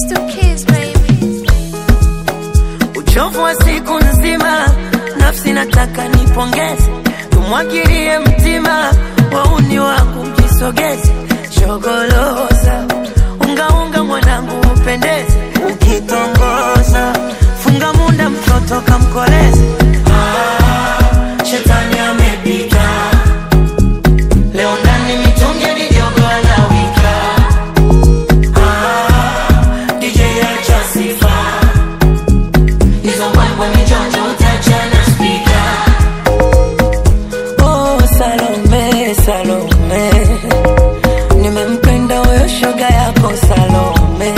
Uchovu wa siku nzima, nafsi nataka nipongeze. Tumwagilie mtima, wauni wangu mjisogeze. Shogoloza, unga mwanangu upendeze. Ukitongoza, funga munda mtoto kamkoleze. Shetani amepita, leo ndani mitungi ni jogo anawika. DJ acha sifa, hizo mbwembwe mijonjo utachana speaker. Oh Salome, Salome, nimempenda huyo shoga yako Salome.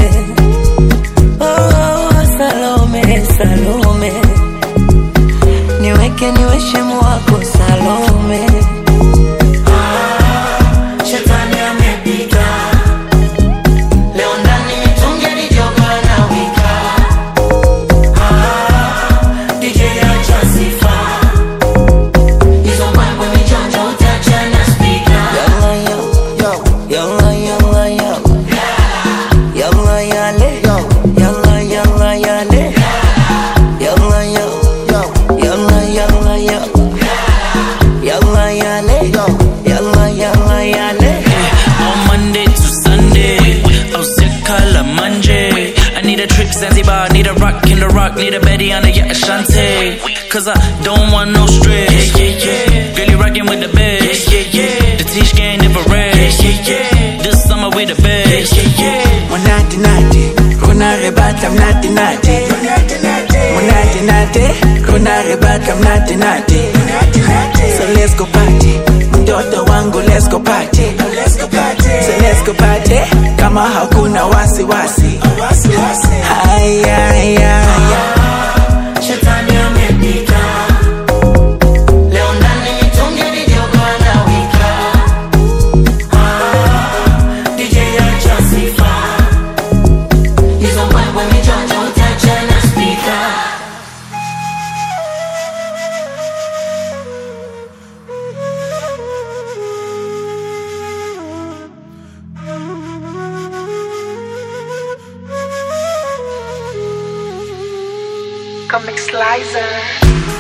Oh Salome, Salome, niweke niwe shemu wako Salome. Shetani amepita, leo ndani mitungi ni jogo anawika. DJ acha sifa, hizo mbwembwe mijonjo utachana speaker. Yalla yo, yalla yalla yalla, yalla yale, yalla yalla yale, yalla yo, yalla yalla yalla, yalla yale, yalla yalla yale. On Monday to Sunday, I was sick color Monday. I need a trip Zanzibar, need a rock in the rock, need a Betty on the yacht Ashanti. Cause I don't want no stress. Girl, you rockin' with the best. The Tish gang never rest. This summer we the best. Monati nati, kuna rebata mnati nati. Monati nati, kuna rebata mnati nati. So let's go party, mtoto wangu let's go party. So let's go party, kama hakuna wasi wasi. Haya haya haya. Shetani amepita, leo ndani mitungi ni jogo anawika. DJ acha sifa, hizo mbwembwe mijonjo utachana speaker. Comic Slicer.